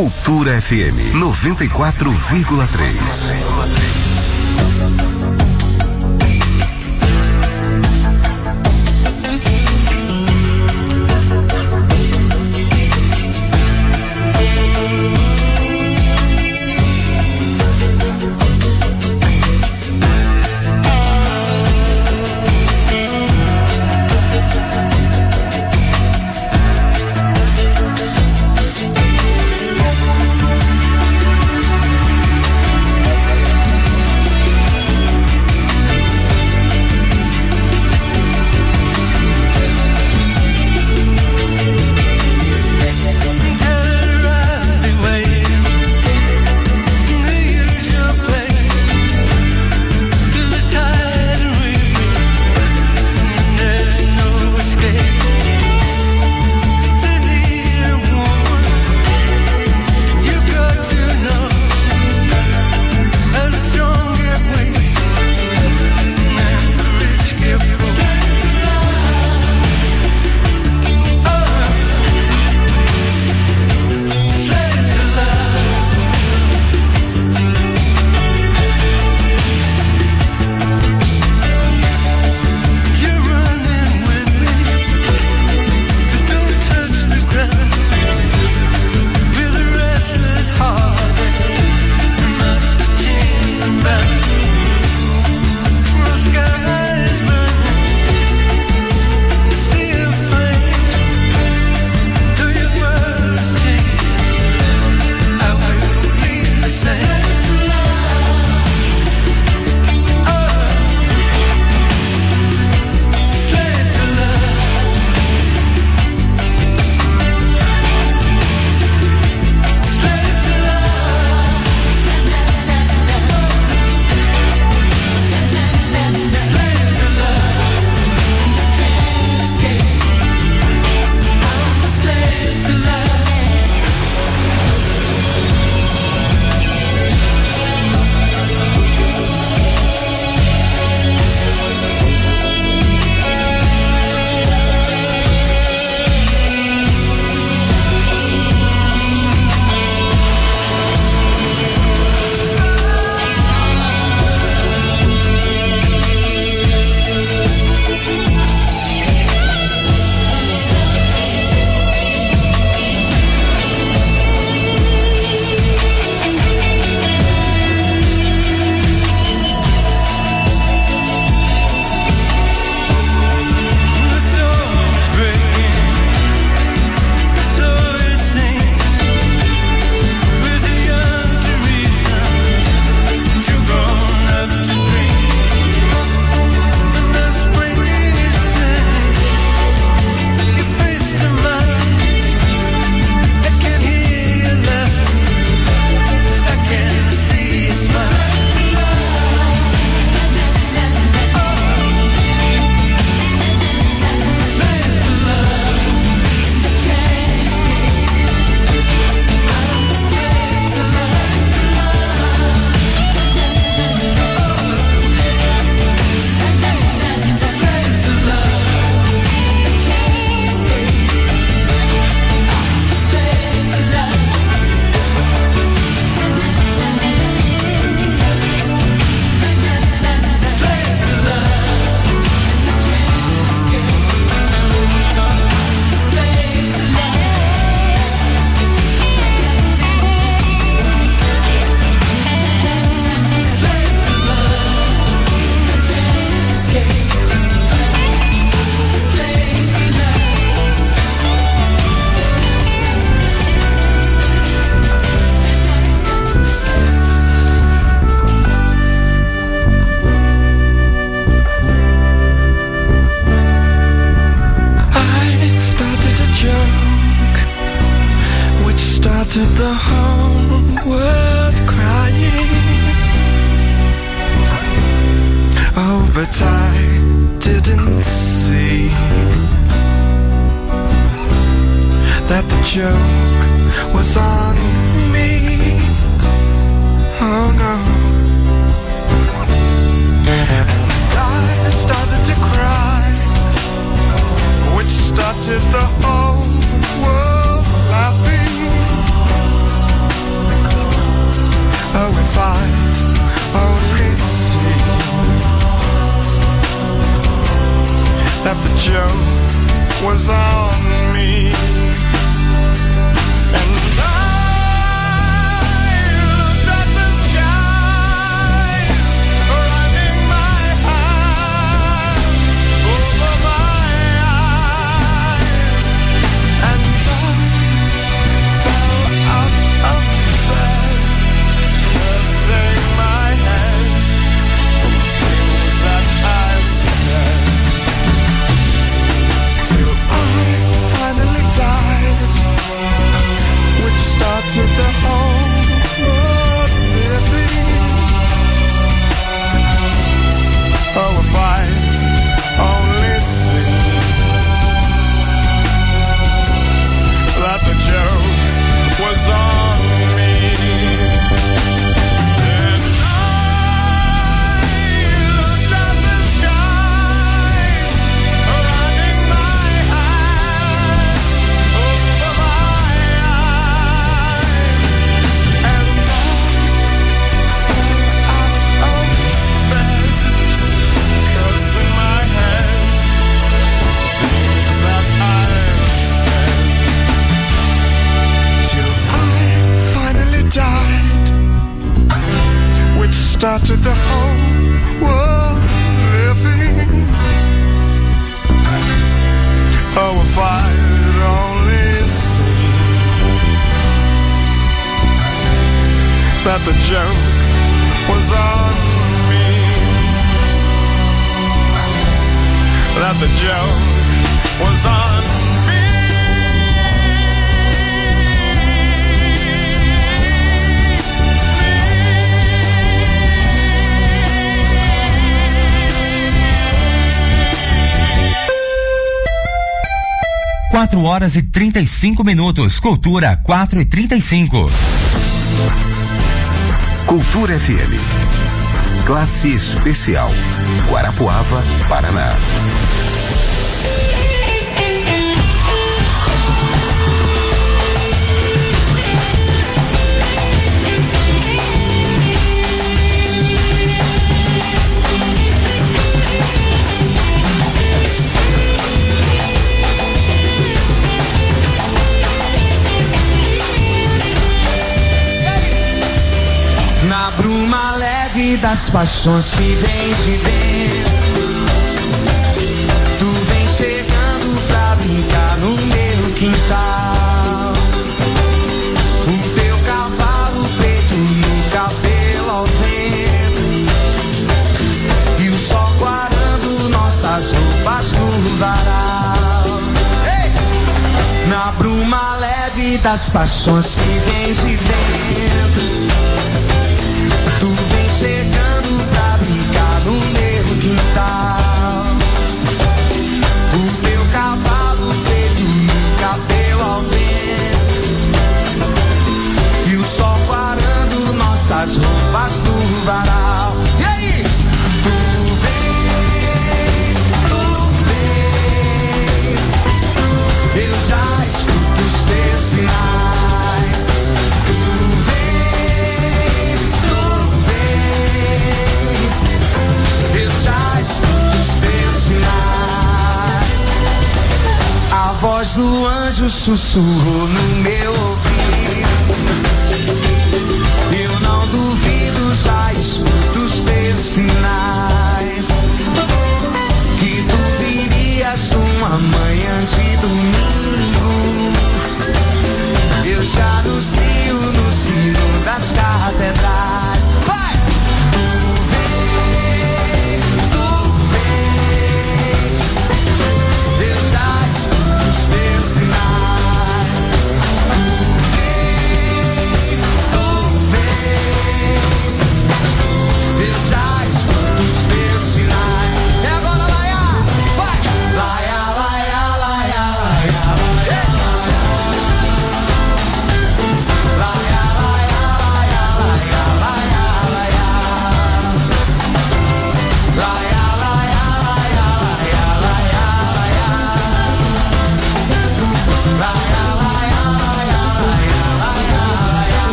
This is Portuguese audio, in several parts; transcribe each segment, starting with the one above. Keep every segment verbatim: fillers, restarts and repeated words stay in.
Cultura F M noventa e quatro vírgula três. started the whole world crying. Oh, but I didn't see that the joke was on me. Oh no. And I started to cry, which started the whole world laughing. was on me, and I looked at the sky, running my hand over my eyes, and I fell out of bed, cursing my head for things that I said, till I finally died, which started the whole world living. Oh, if I'd only seen that the joke was on me, then I looked at the sky, running my hand over my eyes, and I fell out of bed, cursing my head for things that I said, till I finally died, which started the whole world living. Oh, if I'd only seen that the joke was on me, that the joke was on me. Quatro horas e trinta e cinco minutos. Cultura quatro e trinta e cinco. Cultura F M. Classe especial. Guarapuava, Paraná. Na bruma leve das paixões que vem de dentro, tu vem chegando pra brincar no meu quintal. O teu cavalo preto no cabelo ao vento, e o sol guardando nossas roupas no varal. Ei! Na bruma leve das paixões que vem de dentro, tu vem chegando pra brincar no meu quintal. O teu cavalo preto no cabelo ao vento, e o sol guardando nossas roupas no varal. E aí? Tu vens, tu vens, eu já escuto os teus sinais. Tu vens, tu vens, eu já escuto os teus sinais. A voz do anjo sussurrou no meu ouvido, eu não duvido, já escuto os teus sinais. Que tu virias numa manhã de domingo, eu já anuncio no sino das catedrais. Vai! Tu vens, tu vens, eu já escuto os teus sinais. Tu vens, tu vens, eu já escuto os teus sinais. E agora, Laia, vai! Laia, Laia, Laia, Laia.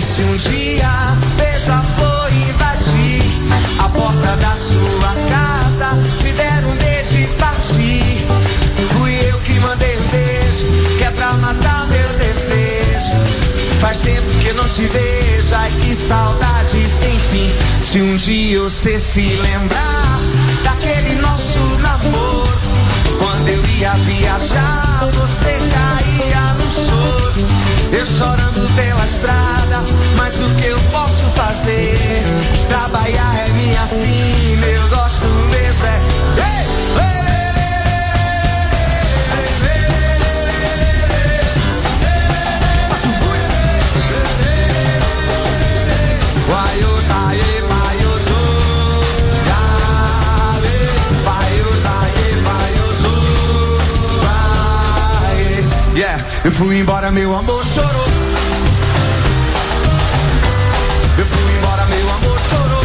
E se um dia beija-flor invadir a porta da sua casa, te der um beijo e partir, fui eu que mandei um beijo, que é pra matar meu desejo. Faz tempo que eu não te vejo, ai que saudade sem fim. Se um dia você se lembrar daquele nosso namoro, quando eu ia viajar, você caía no choro, eu chorando pela estrada, mas o que eu posso fazer? Trabalhar é minha sina, eu gosto mesmo é... Ei, ei, eu fui embora, meu amor chorou. Eu fui embora, meu amor chorou.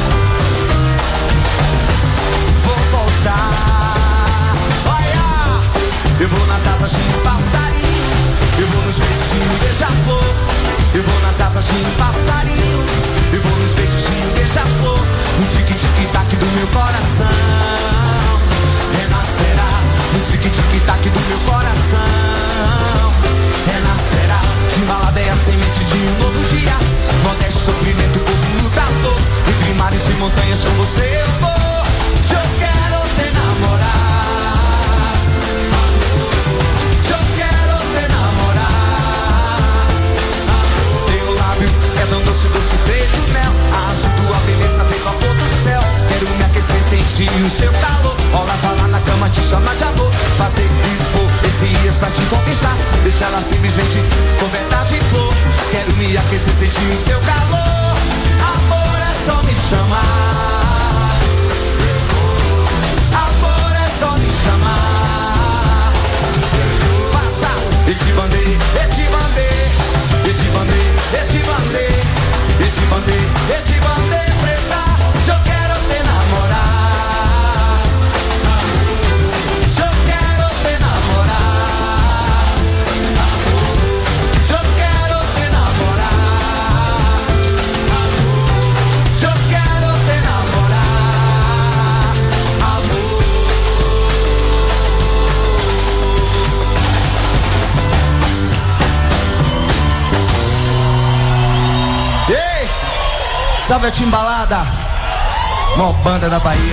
Vou voltar. Olha, eu vou nas asas de um passarinho, eu vou nos beijos de um beija-flor. Eu vou nas asas de um passarinho, eu vou nos beijos de um beija-flor. No tique-tique-tac do meu coração renascerá, no tique-tique-tac do meu coração renascerá. Timbalada é a semente de um novo dia, modéstia, sofrimento, povo lutador. Entre mares e montanhas com você eu vou. Se eu quero te namorar, se eu quero te namorar. Teu lábio é tão doce, doce feito mel, azul tua beleza feito a cor do céu. Quero me aquecer, sentir o seu calor. Olha falar na cama, te chamar de amor. Fazer por esses dias pra te conquistar, deixa ela simplesmente coberta de flor. Quero me aquecer, sentir o seu calor. Amor é só me chamar, amor é só me chamar. Passa, e te bandei, e te bandei, e te bandei, e te bandei, e te bandei, e te bandei, preta. Eu quero te namorar, eu quero te namorar, eu quero te namorar, eu quero te namorar, amor. Ei, salve a Timbalada, maior banda da Bahia.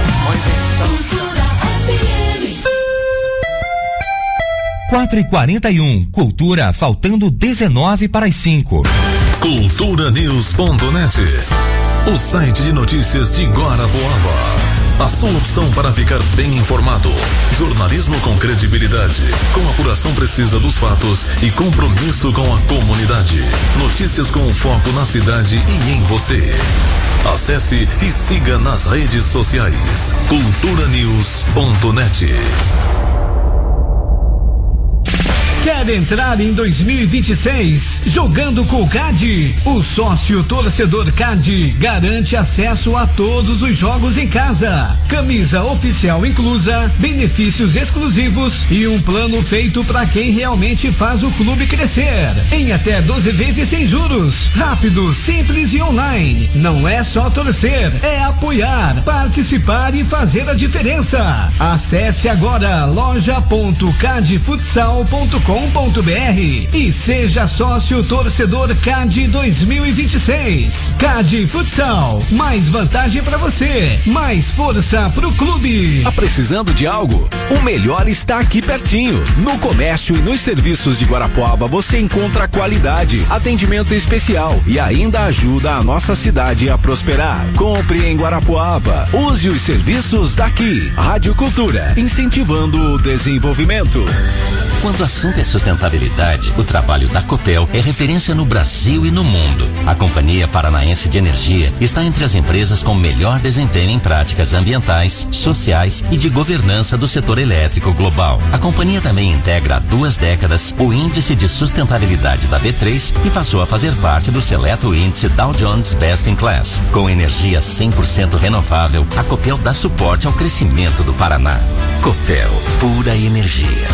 quatro e quarenta e um, Cultura, faltando dezenove para as cinco. cultura news ponto net, o site de notícias de Guarapuava. A sua opção para ficar bem informado. Jornalismo com credibilidade, com apuração precisa dos fatos e compromisso com a comunidade. Notícias com foco na cidade e em você. Acesse e siga nas redes sociais. cultura news ponto net. Quer entrar em dois mil e vinte e seis jogando com o C A D? O sócio torcedor C A D garante acesso a todos os jogos em casa. Camisa oficial inclusa, benefícios exclusivos e um plano feito para quem realmente faz o clube crescer. Em até doze vezes sem juros. Rápido, simples e online. Não é só torcer, é apoiar, participar e fazer a diferença. Acesse agora loja ponto cadfutsal ponto com ponto br e seja sócio torcedor C A D dois mil e vinte e seis. C A D Futsal, mais vantagem para você, mais força pro clube. Tá precisando de algo? O melhor está aqui pertinho. No comércio e nos serviços de Guarapuava você encontra qualidade, atendimento especial e ainda ajuda a nossa cidade a prosperar. Compre em Guarapuava. Use os serviços daqui. Rádio Cultura, incentivando o desenvolvimento. Quando o assunto é sustentabilidade, o trabalho da Copel é referência no Brasil e no mundo. A Companhia Paranaense de Energia está entre as empresas com melhor desempenho em práticas ambientais, sociais e de governança do setor elétrico global. A companhia também integra há duas décadas o Índice de Sustentabilidade da B três e passou a fazer parte do seleto índice Dow Jones Best in Class. Com energia cem por cento renovável, a Copel dá suporte ao crescimento do Paraná. Copel, pura energia.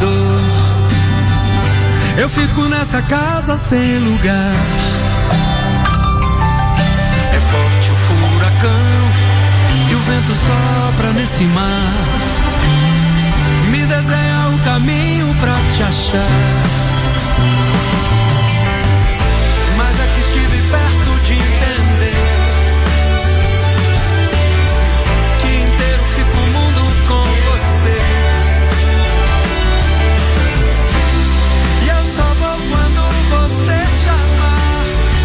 dor. Eu fico nessa casa sem lugar. É forte o furacão e o vento sopra nesse mar. Me desenha o caminho pra te achar. Mas é que estive perto de entender que inteiro fica o mundo com você. E eu só vou quando você chamar.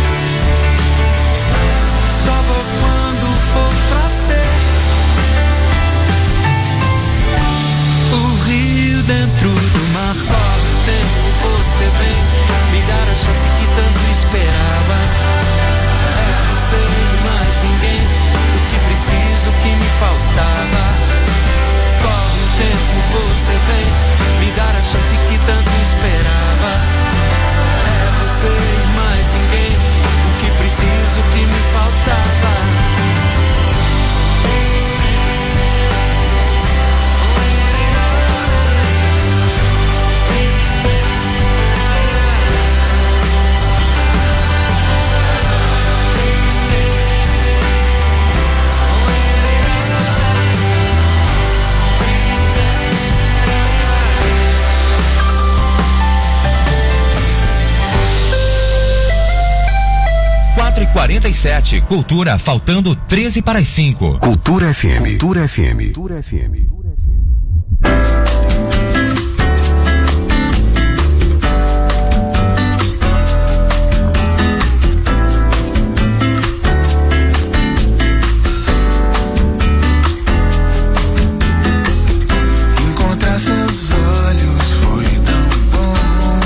Só vou quando for pra ser. O rio dentro do mar, corre o tempo, você vem me dar a chance que tanto esperava. É você e mais ninguém, o que preciso, o que me faltava. Corre o tempo, você vem me dar a chance que tanto esperava. É você e mais ninguém, o que preciso, o que me faltava. quatro e quarenta e sete, Cultura, faltando treze para as cinco. Cultura F M. Cultura F M. Cultura F M. Encontrar seus olhos foi tão bom.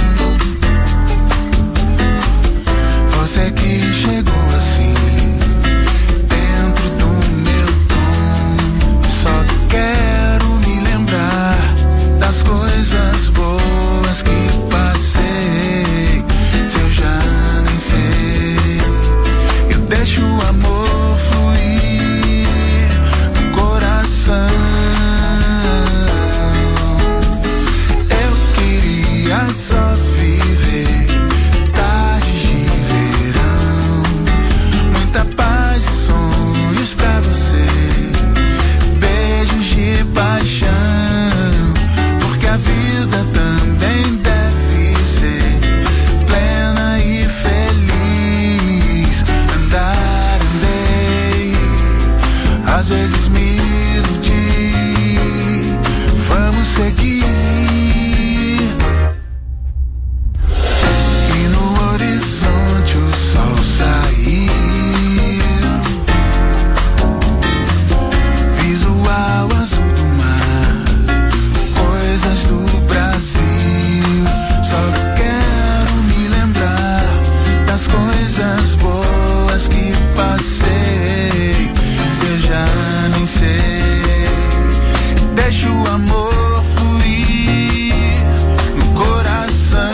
Você que chegou assim dentro do meu tom. Só quero me lembrar das coisas boas que passei. Se eu já nem sei, eu deixo o amor fluir no coração. Eu queria só viver tardes de verão, muita paz e sonhos pra você, beijos de paixão, porque a vida também deve ser plena e feliz. Andar, andei, às vezes me iludi, vamos seguir. E no horizonte o sol saiu, visual azul do mar, coisas do Brasil. Só quero me lembrar das coisas boas que passei. Se eu já nem sei, deixa o amor fluir no coração.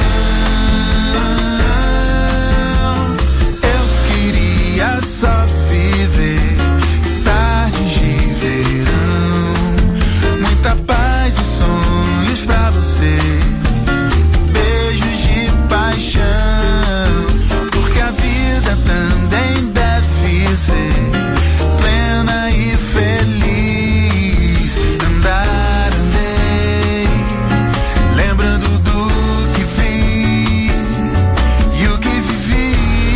Eu queria só viver tardes de verão, muita paz e sonhos pra você, beijos de paixão, porque a vida também deve ser plena e feliz. Andar, andei, lembrando do que vi e o que vivi.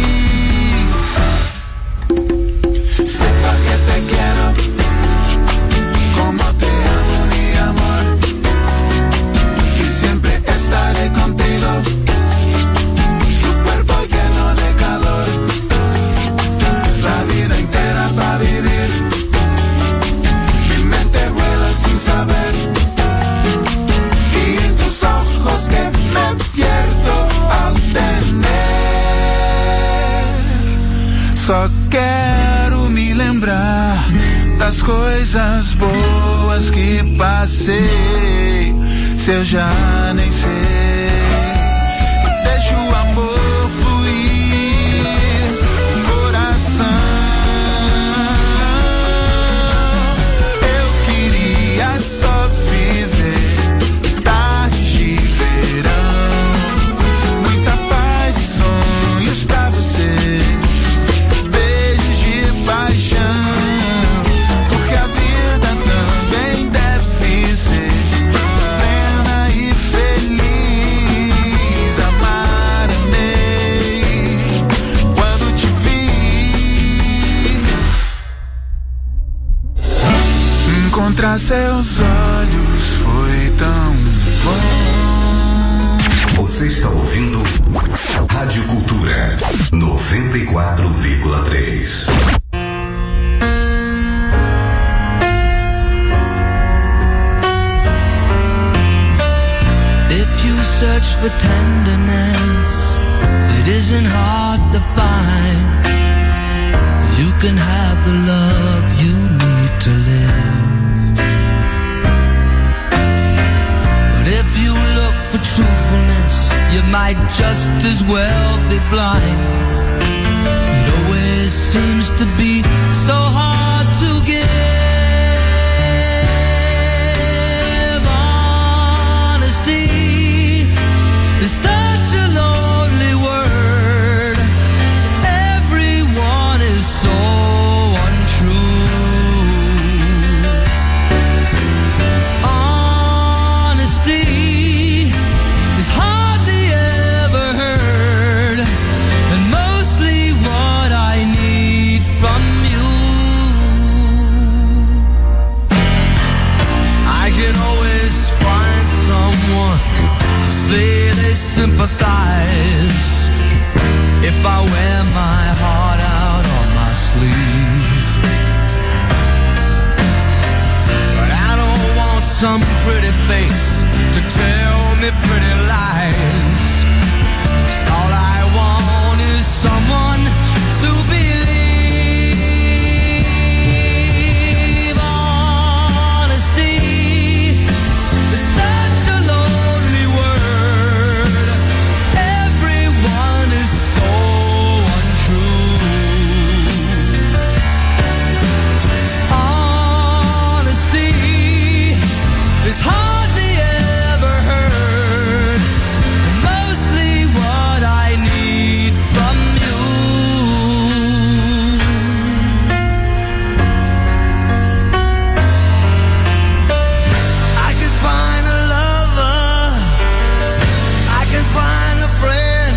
Sepa que te quiero, como te amo, mi amor, y siempre estaré contigo. Tu cuerpo lleno de calor, la vida entera para vivir. Mi mente vuela sin saber, y en tus ojos que me pierdo al tener. Só quero me lembrar das coisas boas que passei. Se eu já nem sei, deixa o amor fluir no coração. Eu queria só viver tardes Você está ouvindo Rádio Cultura noventa e quatro vírgula três. If you search for tenderness, it isn't hard to find. You can have the love you need to live. But if you look for truthfulness, you might just as well be blind. It always seems to be so hard to give. Honesty is such a lonely word. Everyone is so untrue. Honesty is hardly ever heard, and mostly what I need from you. I can always find someone to say they sympathize if I wear my heart out on my sleeve. But I don't want some pretty face to tell me pretty lies. All I want is someone to believe. Honesty is such a lonely word. Everyone is so untrue. Honesty is hardly ever heard, and mostly what I need from you. I can find a lover, I can find a friend,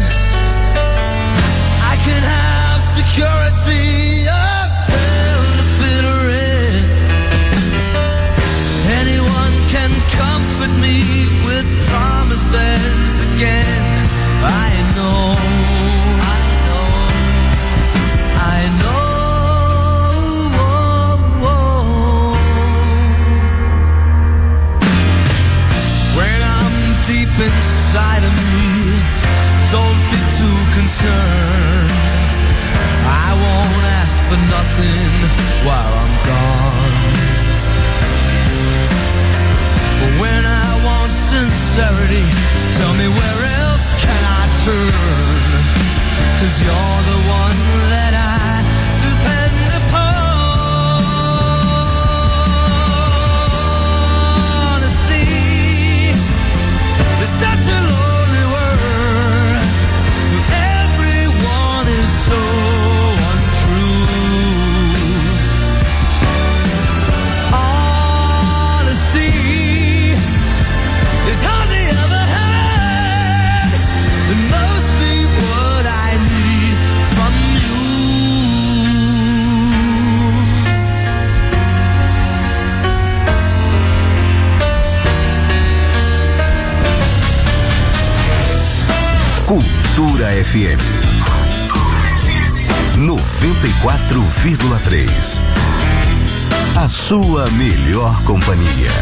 I can have security up till the bitter end. Anyone can comfort me with promises again. I know, I know, I know. When I'm deep inside of me, don't be too concerned. I won't ask for nothing while I'm gone. But when I want sincerity, tell me where else can I turn? 'Cause you're the one that I depend upon. Honesty is such a lonely word. Everyone is so untrue. Honesty is hardly ever heard, and mostly what I need from you. Cultura F M noventa e quatro vírgula três. A sua melhor companhia.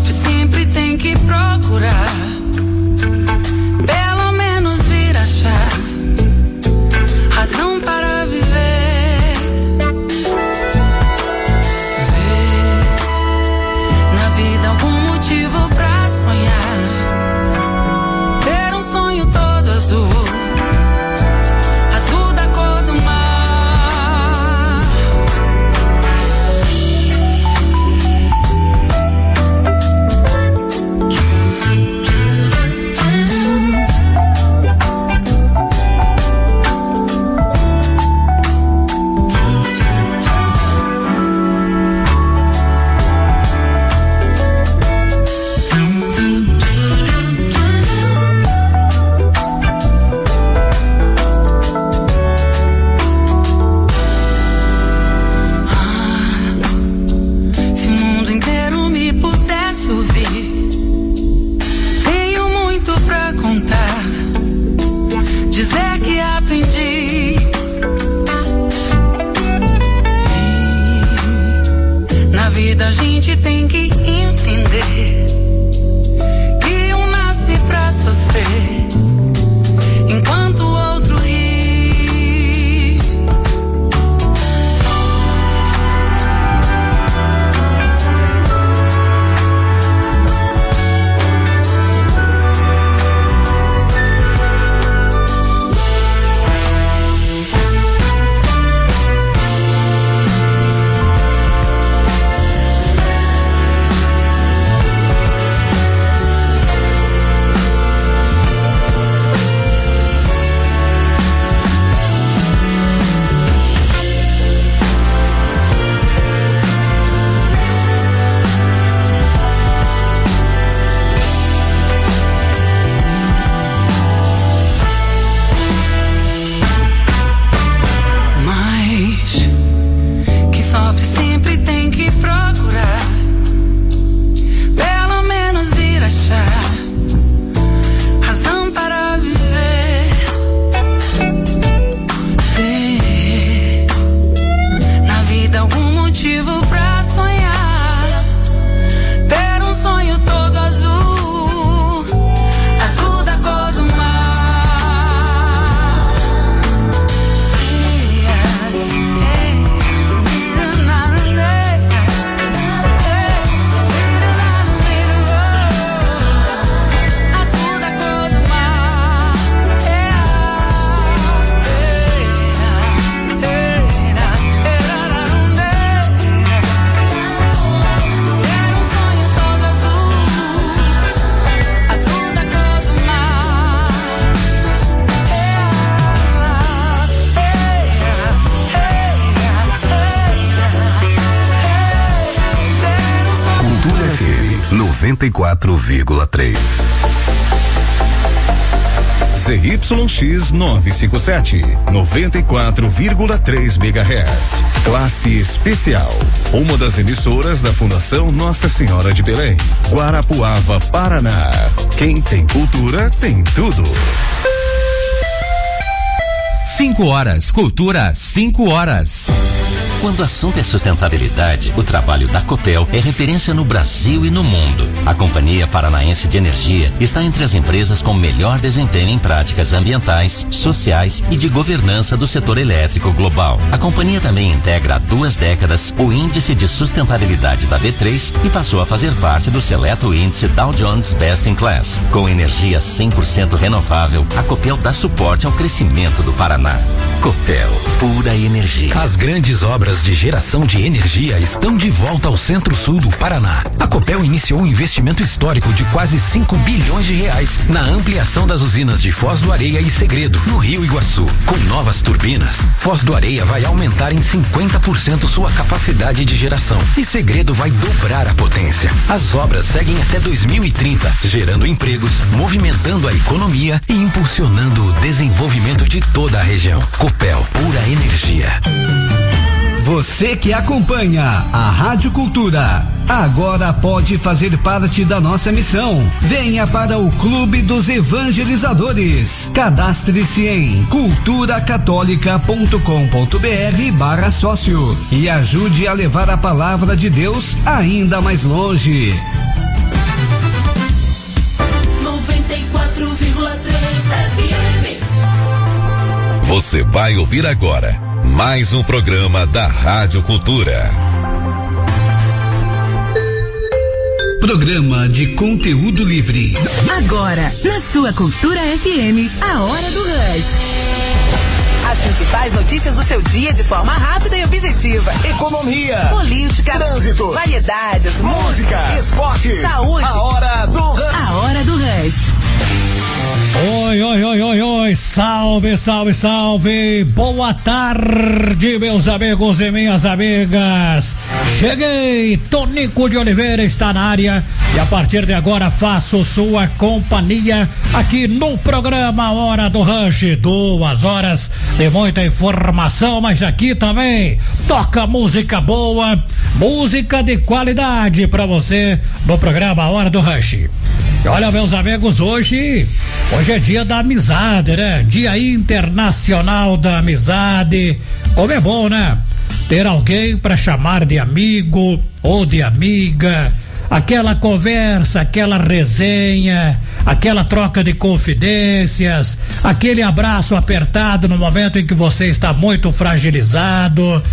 sofre sempre tem que procurar, pelo menos vir achar razão para viver. Ver na vida algum motivo pra sonhar, ter um sonho todo azul, azul da cor do mar. Dizer que aprendi, e na vida a gente tem que entender que um nasce pra sofrer enquanto o outro ri. noventa e quatro vírgula três. Z Y X novecentos e cinquenta e sete, noventa e quatro vírgula três megahertz. Classe especial. Uma das emissoras da Fundação Nossa Senhora de Belém, Guarapuava, Paraná. Quem tem cultura tem tudo. Cinco horas, cultura, cinco horas. Quando o assunto é sustentabilidade, o trabalho da Copel é referência no Brasil e no mundo. A Companhia Paranaense de Energia está entre as empresas com melhor desempenho em práticas ambientais, sociais e de governança do setor elétrico global. A companhia também integra há duas décadas o Índice de Sustentabilidade da B três e passou a fazer parte do seleto índice Dow Jones Best in Class. Com energia cem por cento renovável, a Copel dá suporte ao crescimento do Paraná. Copel, pura energia. As grandes obras de geração de energia estão de volta ao centro-sul do Paraná. A Copel iniciou um investimento histórico de quase cinco bilhões de reais na ampliação das usinas de Foz do Areia e Segredo, no Rio Iguaçu. Com novas turbinas, Foz do Areia vai aumentar em cinquenta por cento sua capacidade de geração e Segredo vai dobrar a potência. As obras seguem até dois mil e trinta, gerando empregos, movimentando a economia e impulsionando o desenvolvimento de toda a região. Copel, pura energia. Você que acompanha a Rádio Cultura, agora pode fazer parte da nossa missão. Venha para o Clube dos Evangelizadores. Cadastre-se em culturacatólica.com.br barra sócio e ajude a levar a palavra de Deus ainda mais longe. Você vai ouvir agora mais um programa da Rádio Cultura. Programa de conteúdo livre. Agora, na sua Cultura F M, a hora do Rush. As principais notícias do seu dia de forma rápida e objetiva. Economia, política, trânsito, variedades, música, esporte, saúde. A hora do Rush. A hora do Rush. Oi, oi, oi, oi, oi, salve, salve, salve, boa tarde, meus amigos e minhas amigas. Cheguei, Tonico de Oliveira está na área e a partir de agora faço sua companhia aqui no programa Hora do Rush. Duas horas de muita informação, mas aqui também toca música boa, música de qualidade pra você no programa Hora do Rush. E olha, meus amigos, hoje, hoje é dia da amizade, né? Dia Internacional da Amizade. Como é bom, né? Ter alguém para chamar de amigo ou de amiga, aquela conversa, aquela resenha, aquela troca de confidências, aquele abraço apertado no momento em que você está muito fragilizado.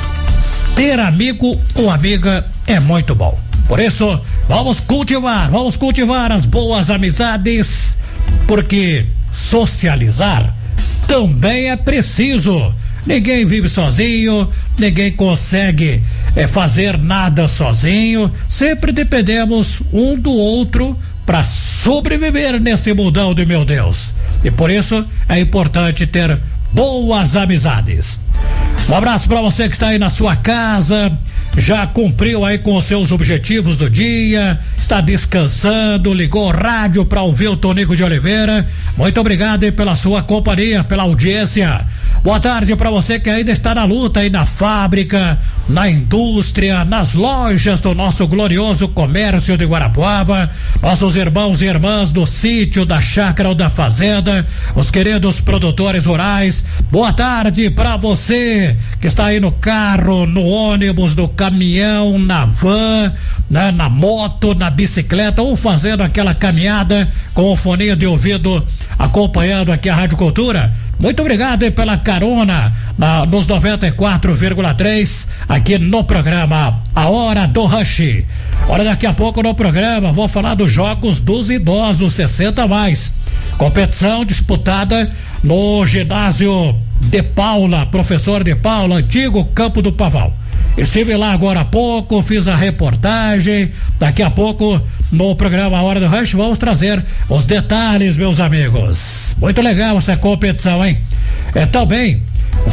Ter amigo ou amiga é muito bom. Por isso, vamos cultivar, vamos cultivar as boas amizades, porque socializar também é preciso. Ninguém vive sozinho, ninguém consegue é, fazer nada sozinho. Sempre dependemos um do outro para sobreviver nesse mundão de meu Deus. E por isso é importante ter boas amizades. Um abraço para você que está aí na sua casa, já cumpriu aí com os seus objetivos do dia, está descansando, ligou o rádio para ouvir o Tonico de Oliveira. Muito obrigado aí pela sua companhia, pela audiência. Boa tarde para você que ainda está na luta aí na fábrica, na indústria, nas lojas do nosso glorioso comércio de Guarapuava, nossos irmãos e irmãs do sítio, da chácara ou da fazenda, os queridos produtores rurais. Boa tarde para você que está aí no carro, no ônibus, no caminhão, na van, né, na moto, na bicicleta ou fazendo aquela caminhada com o fone de ouvido acompanhando aqui a Rádio Cultura. Muito obrigado aí pela carona na, nos noventa e quatro vírgula três aqui no programa A Hora do Rush. Olha, daqui a pouco no programa vou falar dos jogos dos idosos sessenta a mais. Competição disputada no ginásio de Paula, professor de Paula, antigo Campo do Pavão. Estive lá agora há pouco, fiz a reportagem. Daqui a pouco no programa A Hora do Rush vamos trazer os detalhes, meus amigos. Muito legal essa competição, hein? É, também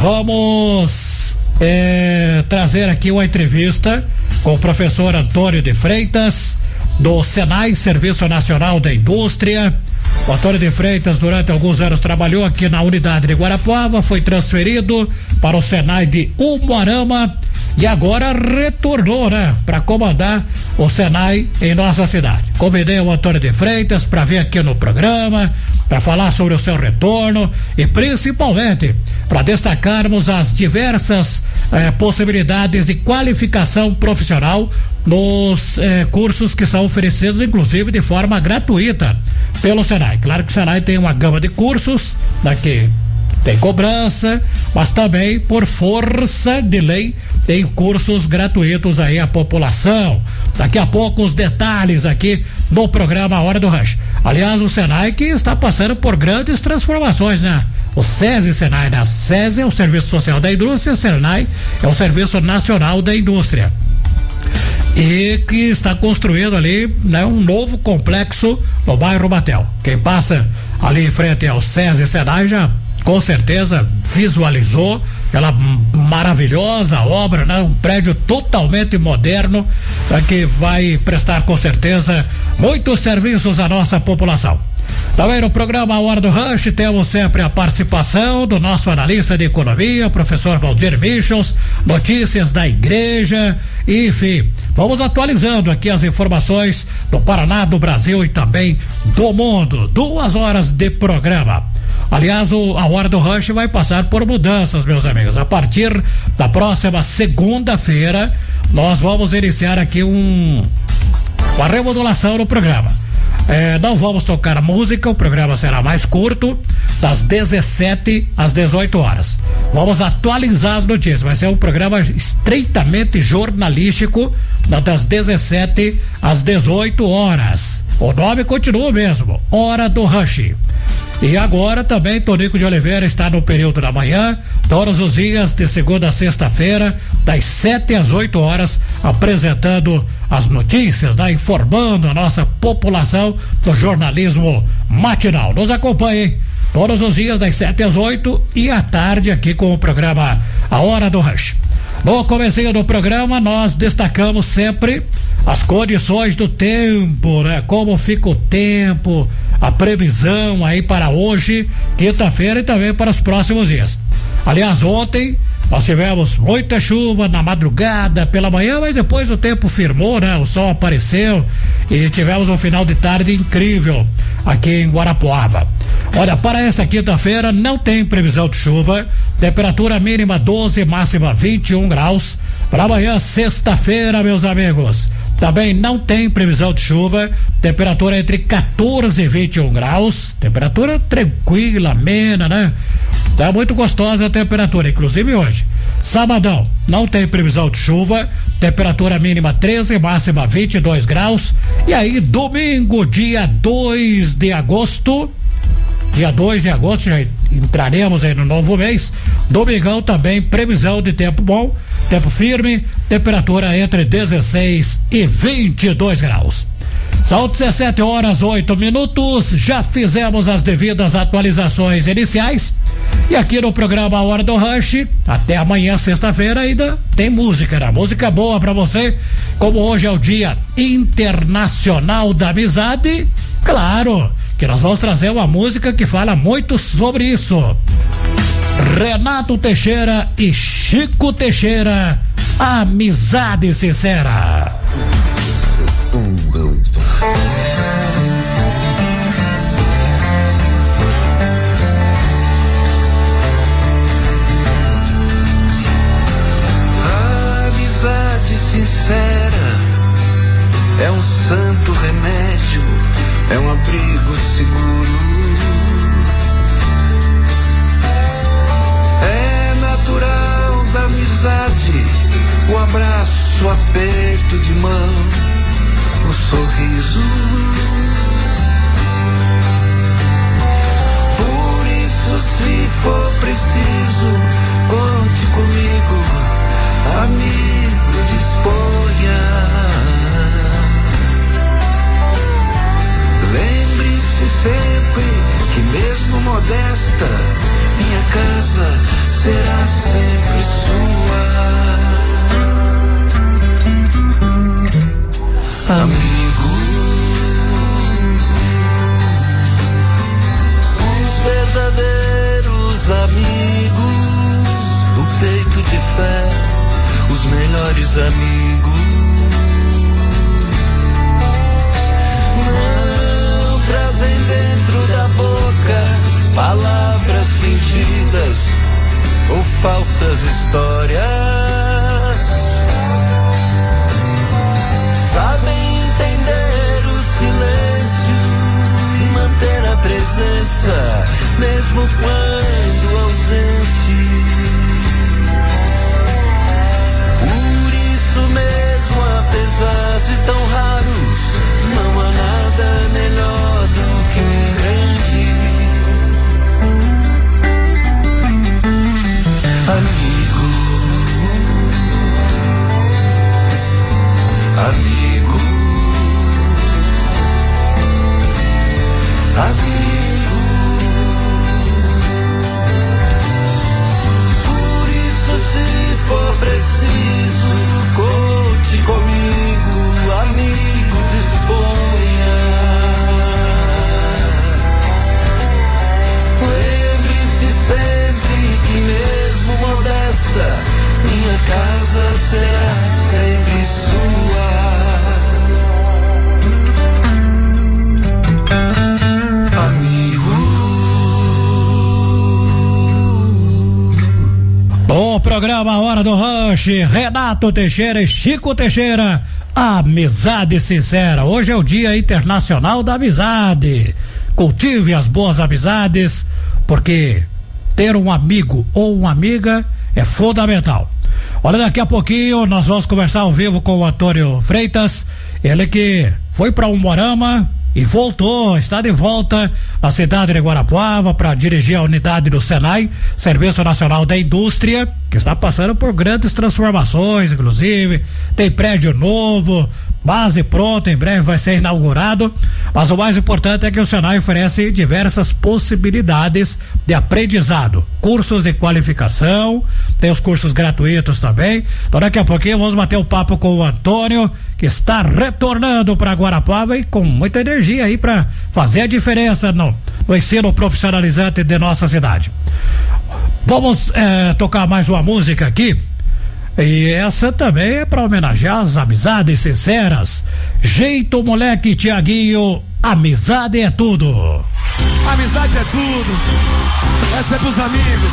vamos é, trazer aqui uma entrevista com o professor Antônio de Freitas, do Senai, Serviço Nacional da Indústria. O Antônio de Freitas durante alguns anos trabalhou aqui na unidade de Guarapuava, foi transferido para o Senai de Umuarama e agora retornou, né, para comandar o Senai em nossa cidade. Convidei o Antônio de Freitas para vir aqui no programa, para falar sobre o seu retorno e principalmente para destacarmos as diversas eh, possibilidades de qualificação profissional nos eh, cursos que são oferecidos, inclusive de forma gratuita pelo Senai. Claro que o Senai tem uma gama de cursos, daqui tem cobrança, mas também por força de lei tem cursos gratuitos aí à população. Daqui a pouco os detalhes aqui no programa A Hora do Rush. Aliás, o Senai que está passando por grandes transformações, né? O SESI Senai, né? SESI é o Serviço Social da Indústria, o Senai é o Serviço Nacional da Indústria. E que está construindo ali, né, um novo complexo no bairro Batel. Quem passa ali em frente ao SESI Senai já com certeza visualizou aquela maravilhosa obra, né? Um prédio totalmente moderno, né, que vai prestar com certeza muitos serviços à nossa população. Também no programa A Hora do Rush temos sempre a participação do nosso analista de economia, professor Valdir Michels, notícias da igreja, enfim, vamos atualizando aqui as informações do Paraná, do Brasil e também do mundo. Duas horas de programa. Aliás, o, a Hora do Rush vai passar por mudanças, meus amigos. A partir da próxima segunda-feira, nós vamos iniciar aqui um, uma remodelação no programa. É, não vamos tocar música, o programa será mais curto, das dezessete às dezoito horas. Vamos atualizar as notícias, vai ser um programa estreitamente jornalístico, das dezessete às dezoito horas. O nome continua o mesmo, Hora do Rush. E agora também Tonico de Oliveira está no período da manhã, todos os dias de segunda a sexta-feira, das sete às oito horas, apresentando as notícias, né? Informando a nossa população do jornalismo matinal. Nos acompanhem todos os dias das sete às oito e à tarde aqui com o programa A Hora do Rush. No comecinho do programa nós destacamos sempre as condições do tempo, né? Como fica o tempo, a previsão aí para hoje, quinta-feira, e também para os próximos dias. Aliás, ontem nós tivemos muita chuva na madrugada, pela manhã, mas depois o tempo firmou, né? O sol apareceu e tivemos um final de tarde incrível aqui em Guarapuava. Olha, para esta quinta-feira não tem previsão de chuva, temperatura mínima doze, máxima vinte e um graus. Para amanhã, sexta-feira, meus amigos, também não tem previsão de chuva, temperatura entre quatorze e vinte e um graus, temperatura tranquila, amena, né? Tá muito gostosa a temperatura, inclusive hoje. Sabadão, não tem previsão de chuva, temperatura mínima treze, máxima vinte e dois graus. E aí, domingo, dia dois de agosto, dia dois de agosto, já entraremos aí no novo mês. Domingão também, previsão de tempo bom, tempo firme, temperatura entre dezesseis e vinte e dois graus. São dezessete horas, oito minutos, já fizemos as devidas atualizações iniciais. E aqui no programa Hora do Rush, até amanhã, sexta-feira, ainda tem música, né? Música boa pra você. Como hoje é o Dia Internacional da Amizade, claro que nós vamos trazer uma música que fala muito sobre isso. Renato Teixeira e Chico Teixeira, Amizade Sincera. Um, dois, três. Amizade sincera é um santo remédio, é um abrigo seguro. É natural da amizade o abraço, o aperto de mão, o sorriso. Por isso, se for preciso, conte comigo, amigo, disponha. Lembre-se sempre que mesmo modesta, minha casa será sempre sua. Amigo, os verdadeiros amigos do peito de fé, os melhores amigos, não trazem dentro da boca palavras fingidas ou falsas histórias. Sabem entender o silêncio e manter a presença, mesmo quando ausentes. Por isso mesmo, apesar de tão raros, não há nada melhor do que um grande amigo. Amigo, amigo. Por isso, se for preciso, conte comigo, amigo, disponha. Lembre-se sempre que mesmo modesta, minha casa será sempre sua. Bom programa, Hora do Rush, Renato Teixeira e Chico Teixeira, Amizade sincera. Hoje é o Dia Internacional da Amizade. Cultive as boas amizades, porque ter um amigo ou uma amiga é fundamental. Olha, daqui a pouquinho nós vamos conversar ao vivo com o Antônio Freitas, ele que foi para Umuarama e voltou, está de volta na cidade de Guarapuava para dirigir a unidade do Senai, Serviço Nacional da Indústria, que está passando por grandes transformações, inclusive tem prédio novo, base pronta, em breve vai ser inaugurado, mas o mais importante é que o Senai oferece diversas possibilidades de aprendizado, cursos de qualificação, tem os cursos gratuitos também. Então daqui a pouquinho vamos bater um papo com o Antônio, que está retornando para Guarapuava e com muita energia aí para fazer a diferença no, no ensino profissionalizante de nossa cidade. Vamos eh, tocar mais uma música aqui. E essa também é para homenagear as amizades sinceras. Jeito Moleque Tiaguinho, amizade é tudo. Amizade é tudo. Essa é pros amigos.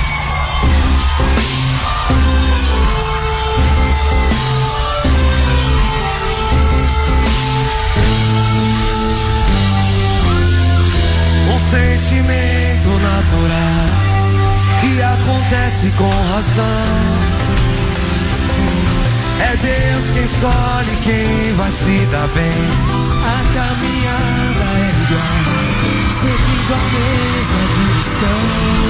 Um sentimento natural que acontece com razão. É Deus quem escolhe quem vai se dar bem. A caminhada é igual, seguindo a mesma direção.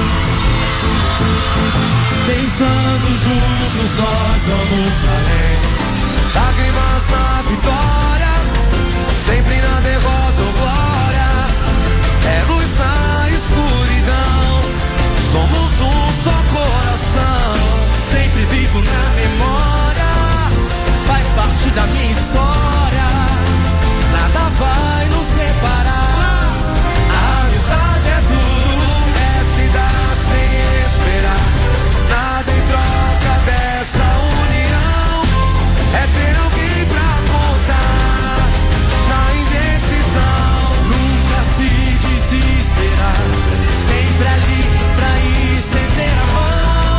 Pensando juntos nós vamos além. Lágrimas na vitória, sempre na derrota ou glória. É luz na escuridão, somos um só coração. Sempre vivo na memória, faz parte da minha história. Nada vai nos separar. A amizade é tudo, é se dar sem esperar. Nada em troca dessa união, é ter alguém pra contar. Na indecisão, nunca se desesperar. Sempre ali pra estender a mão.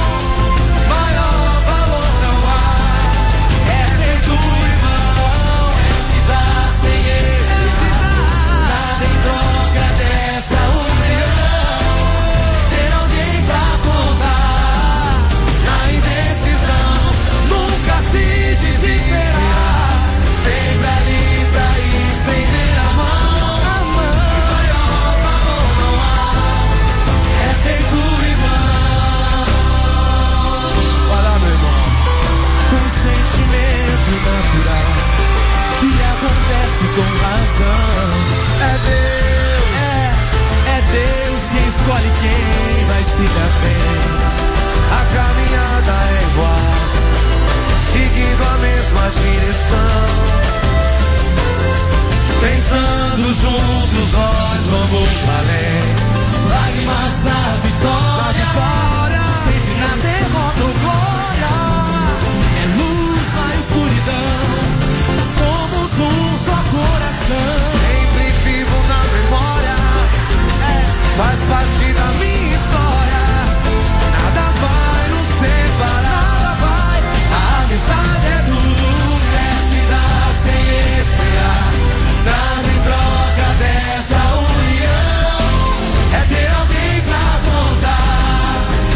Com razão, é Deus, é, é Deus que escolhe quem vai se dar bem. A caminhada é igual, seguindo a mesma direção. Pensando juntos nós vamos além. Lágrimas na vitória, na vitória, sempre na derrota ou glória. É luz na escuridão, somos um só coração. Sempre vivo na memória, é, faz parte da minha história. Nada vai nos separar, nada vai. A amizade é tudo, é se dar sem esperar. Nada em troca dessa união, é ter alguém pra contar.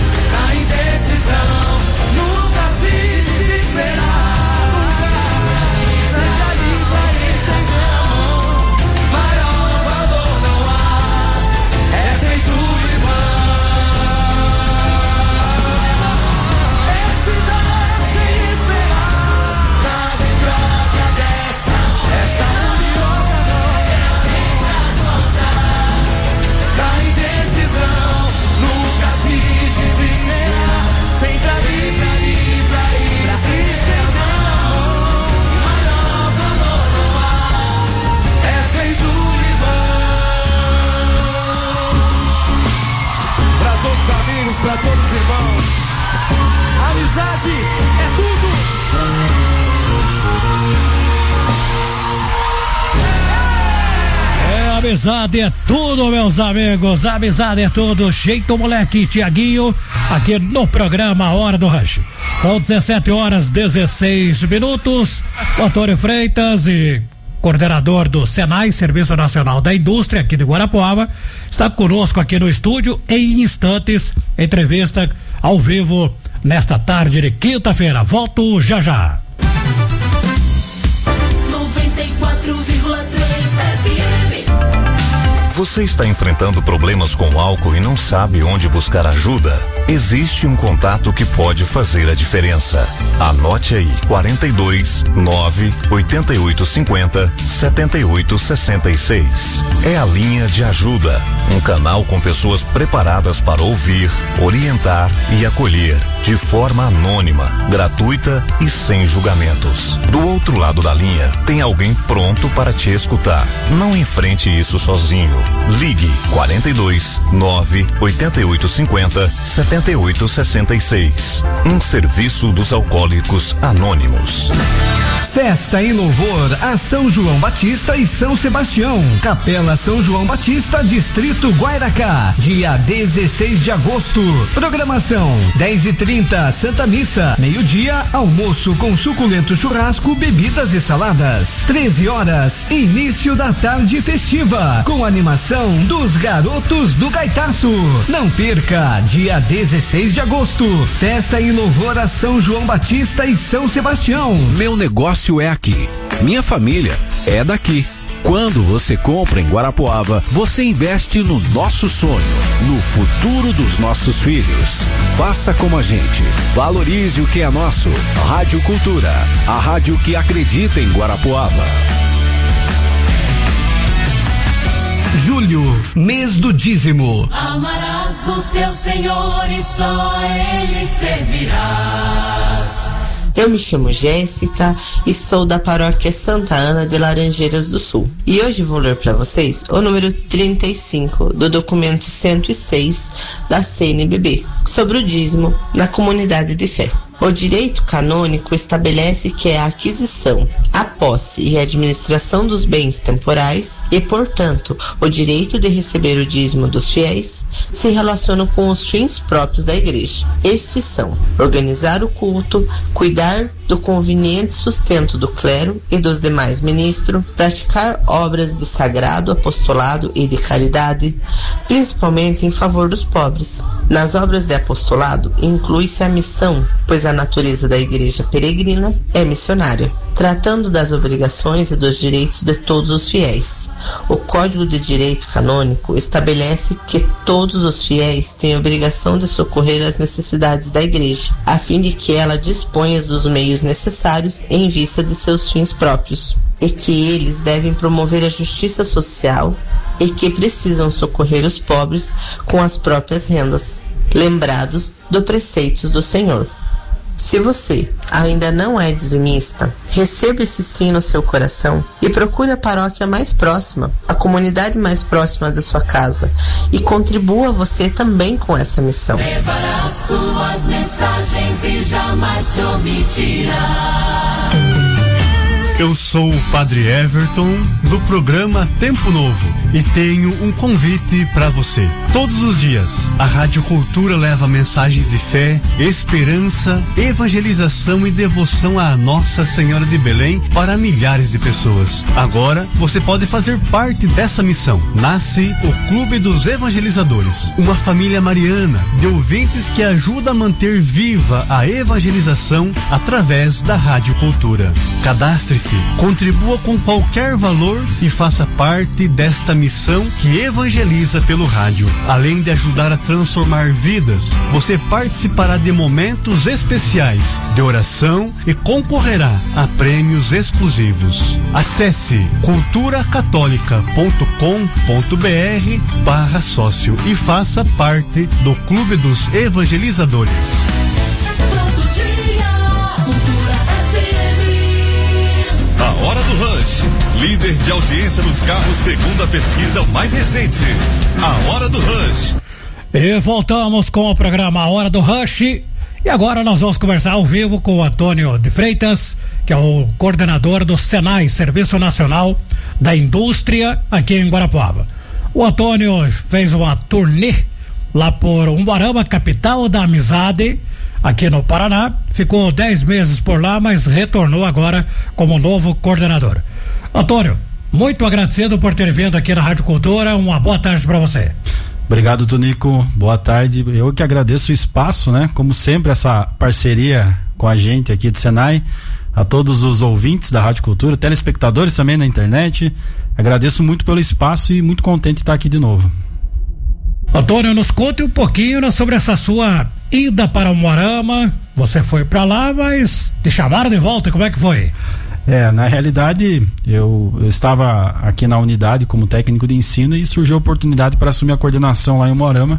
Amizade é tudo, meus amigos. Amizade é tudo. Jeito moleque, Tiaguinho, aqui no programa Hora do Rush. São dezessete horas, dezesseis minutos. Antônio Freitas e coordenador do Senai, Serviço Nacional da Indústria, aqui de Guarapuava, está conosco aqui no estúdio. Em instantes, entrevista ao vivo nesta tarde de quinta-feira. Volto já já. noventa e quatro vírgula três F M. Você está enfrentando problemas com álcool e não sabe onde buscar ajuda? Existe um contato que pode fazer a diferença. Anote aí: quarenta e dois, nove, oitenta e oito, cinquenta, setenta e oito, sessenta e seis. É a linha de ajuda, um canal com pessoas preparadas para ouvir, orientar e acolher, de forma anônima, gratuita e sem julgamentos. Do outro lado da linha, tem alguém pronto para te escutar. Não enfrente isso sozinho. Ligue quarenta e dois, nove, oitenta e oito, cinquenta, setenta e oito, sessenta e seis. Um serviço dos Alcoólicos Anônimos. Festa em louvor a São João Batista e São Sebastião. Capela São João Batista, Distrito Guairacá, dia dezesseis de agosto. Programação: dez e trinta, Santa Missa. Meio-dia, almoço com suculento churrasco, bebidas e saladas. treze horas, início da tarde festiva, com animação dos Garotos do Gaitaço. Não perca, dia dezesseis de agosto. Festa em louvor a São João Batista e São Sebastião. Meu negócio é aqui. Minha família é daqui. Quando você compra em Guarapuava, você investe no nosso sonho, no futuro dos nossos filhos. Faça como a gente. Valorize o que é nosso. Rádio Cultura, a rádio que acredita em Guarapuava. Julho, mês do dízimo. Amarás o teu Senhor e só Ele servirás. Eu me chamo Jéssica e sou da paróquia Santa Ana de Laranjeiras do Sul. E hoje vou ler para vocês o número trinta e cinco do documento cento e seis da C N B B, sobre o dízimo na comunidade de fé. O direito canônico estabelece que é a aquisição, a posse e a administração dos bens temporais e, portanto, o direito de receber o dízimo dos fiéis se relacionam com os fins próprios da igreja. Estes são: organizar o culto, cuidar do conveniente sustento do clero e dos demais ministros, praticar obras de sagrado apostolado e de caridade, principalmente em favor dos pobres. Nas obras de apostolado inclui-se a missão, pois a natureza da igreja peregrina é missionária, tratando das obrigações e dos direitos de todos os fiéis. O Código de Direito Canônico estabelece que todos os fiéis têm obrigação de socorrer as necessidades da igreja, a fim de que ela disponha dos meios necessários em vista de seus fins próprios, e que eles devem promover a justiça social e que precisam socorrer os pobres com as próprias rendas, lembrados dos preceitos do Senhor. Se você ainda não é dizimista, receba esse sim no seu coração e procure a paróquia mais próxima, a comunidade mais próxima da sua casa, e contribua você também com essa missão. Levará suas mensagens e jamais te omitirá. Eu sou o Padre Everton, do programa Tempo Novo, e tenho um convite para você. Todos os dias, a Rádio Cultura leva mensagens de fé, esperança, evangelização e devoção à Nossa Senhora de Belém para milhares de pessoas. Agora, você pode fazer parte dessa missão. Nasce o Clube dos Evangelizadores, uma família mariana de ouvintes que ajuda a manter viva a evangelização através da Rádio Cultura. Cadastre-se, contribua com qualquer valor e faça parte desta missão que evangeliza pelo rádio. Além de ajudar a transformar vidas, você participará de momentos especiais de oração e concorrerá a prêmios exclusivos. Acesse culturacatólica ponto com ponto br barra sócio e faça parte do Clube dos Evangelizadores. A Hora do Rush, líder de audiência nos carros segundo a pesquisa mais recente. A Hora do Rush. E voltamos com o programa A Hora do Rush. E agora nós vamos conversar ao vivo com o Antônio de Freitas, que é o coordenador do Senai, Serviço Nacional da Indústria, aqui em Guarapuava. O Antônio fez uma turnê lá por Umuarama, capital da amizade, aqui no Paraná, ficou dez meses por lá, mas retornou agora como novo coordenador. Antônio, muito agradecido por ter vindo aqui na Rádio Cultura, uma boa tarde para você. Obrigado, Tonico, boa tarde. Eu que agradeço o espaço, né? Como sempre, essa parceria com a gente aqui do Senai, a todos os ouvintes da Rádio Cultura, telespectadores também na internet. Agradeço muito pelo espaço e muito contente de estar aqui de novo. Antônio, nos conte um pouquinho sobre essa sua ida para o Umuarama. Você foi para lá, mas te chamaram de volta, como é que foi? É, na realidade, eu, eu estava aqui na unidade como técnico de ensino e surgiu a oportunidade para assumir a coordenação lá em Umuarama.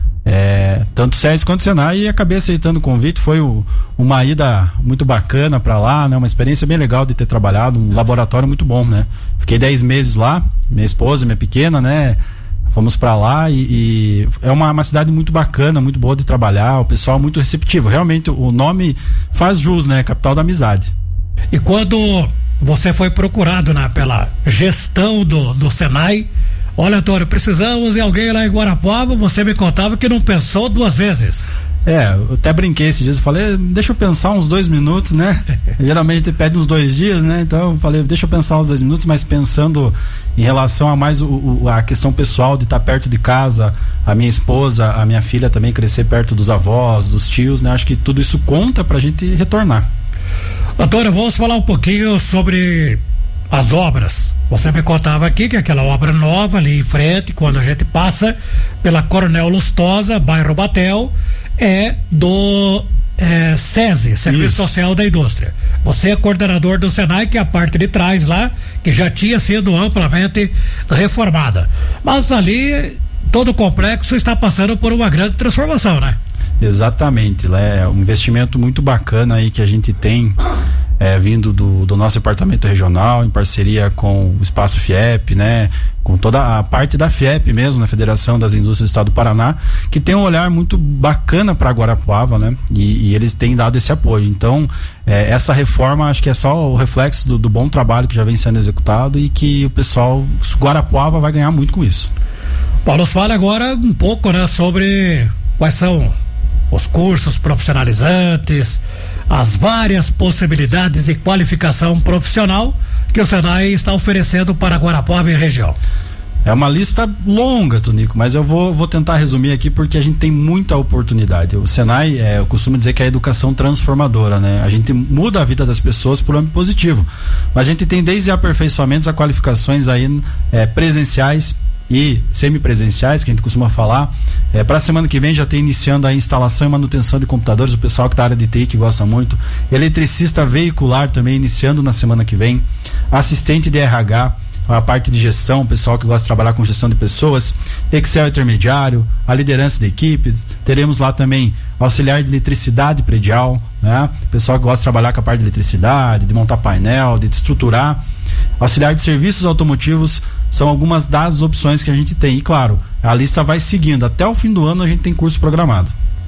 É, tanto o SESI quanto o Senai, e acabei aceitando o convite. Foi o, uma ida muito bacana para lá, né? Uma experiência bem legal de ter trabalhado, um laboratório muito bom, né? Fiquei dez meses lá, minha esposa, minha pequena, né? Fomos para lá e, e é uma, uma cidade muito bacana, muito boa de trabalhar, o pessoal muito receptivo. Realmente o nome faz jus, né? Capital da amizade. E quando você foi procurado, né, pela gestão do, do Senai, olha, Antônio, precisamos de alguém lá em Guarapuava, você me contava que não pensou duas vezes. É, eu até brinquei esses dias, eu falei, deixa eu pensar uns dois minutos, né? Geralmente ele pede uns dois dias, né? Então eu falei, deixa eu pensar uns dois minutos, mas pensando em relação a mais o, o, a questão pessoal de estar perto de casa, a minha esposa, a minha filha também crescer perto dos avós, dos tios, né? Acho que tudo isso conta pra gente retornar. Antônio, vamos falar um pouquinho sobre as obras. Você me contava aqui que aquela obra nova ali em frente, quando a gente passa pela Coronel Lustosa, bairro Batel, é do é, SESI, Serviço Isso. Social da Indústria. Você é coordenador do Senai, que é a parte de trás lá, que já tinha sido amplamente reformada. Mas ali, todo o complexo está passando por uma grande transformação, né? Exatamente, é um investimento muito bacana aí que a gente tem é, vindo do, do nosso departamento regional, em parceria com o Espaço FIEP, né? Com toda a parte da FIEP mesmo, na Federação das Indústrias do Estado do Paraná, que tem um olhar muito bacana para Guarapuava, né? E, e eles têm dado esse apoio. Então, é, essa reforma acho que é só o reflexo do, do bom trabalho que já vem sendo executado e que o pessoal, Guarapuava vai ganhar muito com isso. Paulo, fala agora um pouco, né? Sobre quais são os cursos profissionalizantes, as várias possibilidades de qualificação profissional que o Senai está oferecendo para Guarapuava e região. É uma lista longa, Tonico, mas eu vou, vou tentar resumir aqui porque a gente tem muita oportunidade. O Senai, é, eu costumo dizer que é a educação transformadora, né? A gente muda a vida das pessoas por um âmbito positivo, mas a gente tem desde aperfeiçoamentos a qualificações aí é, presenciais e semipresenciais, que a gente costuma falar. É, para a semana que vem já tem iniciando a instalação e manutenção de computadores, o pessoal que está na área de T I que gosta muito. Eletricista veicular também iniciando na semana que vem. Assistente de R H, a parte de gestão, o pessoal que gosta de trabalhar com gestão de pessoas. Excel intermediário, a liderança de equipe. Teremos lá também auxiliar de eletricidade predial, né? Pessoal que gosta de trabalhar com a parte de eletricidade, de montar painel, de estruturar. Auxiliar de serviços automotivos são algumas das opções que a gente tem. E claro, a lista vai seguindo. Até o fim do ano a gente tem curso programado.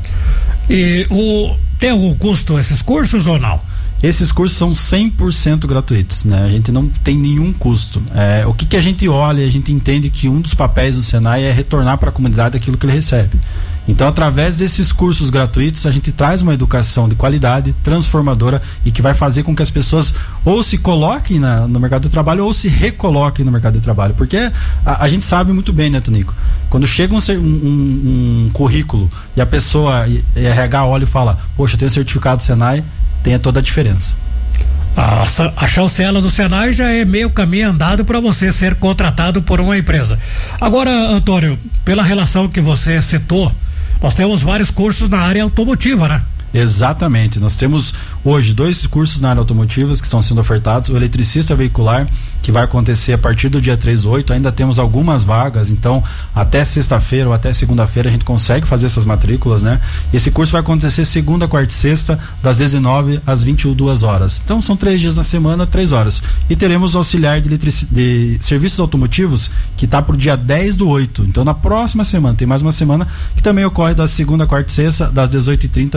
E o, tem algum custo esses cursos ou não? Esses cursos são cem por cento gratuitos, né? A gente não tem nenhum custo. É, o que, que a gente olha, a gente entende que um dos papéis do Senai é retornar para a comunidade aquilo que ele recebe. Então, através desses cursos gratuitos, a gente traz uma educação de qualidade, transformadora e que vai fazer com que as pessoas ou se coloquem na, no mercado de trabalho ou se recoloquem no mercado de trabalho. Porque a, a gente sabe muito bem, né, Tonico? Quando chega um, um, um, um currículo e a pessoa, e R H olha e fala, poxa, eu tenho certificado Senai, tem toda a diferença. A, a chancela do Senai já é meio caminho andado para você ser contratado por uma empresa. Agora, Antônio, pela relação que você citou, nós temos vários cursos na área automotiva, né? Exatamente, nós temos hoje dois cursos na área automotiva que estão sendo ofertados, o eletricista veicular, que vai acontecer a partir do dia três do oito, ainda temos algumas vagas, então até sexta-feira ou até segunda-feira a gente consegue fazer essas matrículas, né? Esse curso vai acontecer segunda, quarta e sexta, das dezenove às vinte e duas horas, então são três dias na semana, três horas, e teremos o auxiliar de, eletrici- de serviços automotivos, que está para o dia dez do oito, então na próxima semana, tem mais uma semana, que também ocorre da segunda, quarta e sexta, das dezoito e trinta às vinte e duas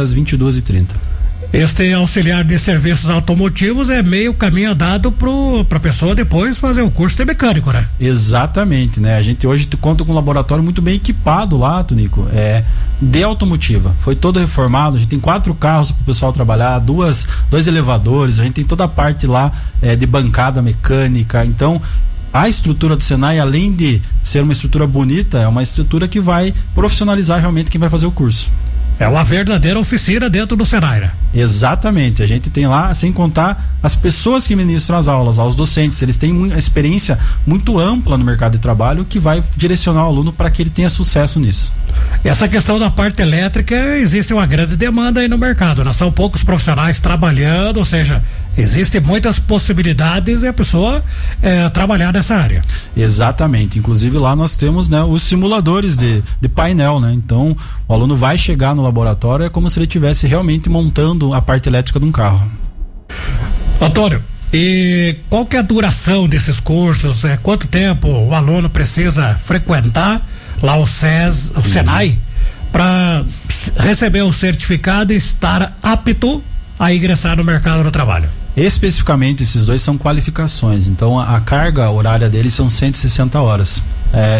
duas e trinta. Este auxiliar de serviços automotivos é meio caminho andado para a pessoa depois fazer o curso de mecânico, né? Exatamente, né? A gente hoje conta com um laboratório muito bem equipado lá, Tonico, é, de automotiva. Foi todo reformado, a gente tem quatro carros para o pessoal trabalhar, duas, dois elevadores, a gente tem toda a parte lá é, de bancada mecânica. Então, a estrutura do Senai, além de ser uma estrutura bonita, é uma estrutura que vai profissionalizar realmente quem vai fazer o curso. É uma verdadeira oficina dentro do Senai, né? Exatamente, a gente tem lá, sem contar as pessoas que ministram as aulas, os docentes, eles têm uma experiência muito ampla no mercado de trabalho que vai direcionar o aluno para que ele tenha sucesso nisso. Essa questão da parte elétrica, existe uma grande demanda aí no mercado, né? São poucos profissionais trabalhando, ou seja, existem muitas possibilidades de a pessoa é, trabalhar nessa área. Exatamente, inclusive lá nós temos, né, os simuladores de, de painel, né? Então o aluno vai chegar no laboratório, é como se ele estivesse realmente montando a parte elétrica de um carro. Antônio, e qual que é a duração desses cursos? É, quanto tempo o aluno precisa frequentar lá o SES, o Senai, para receber o certificado e estar apto a ingressar no mercado do trabalho? Especificamente esses dois são qualificações, então a, a carga horária deles são cento e sessenta horas. É,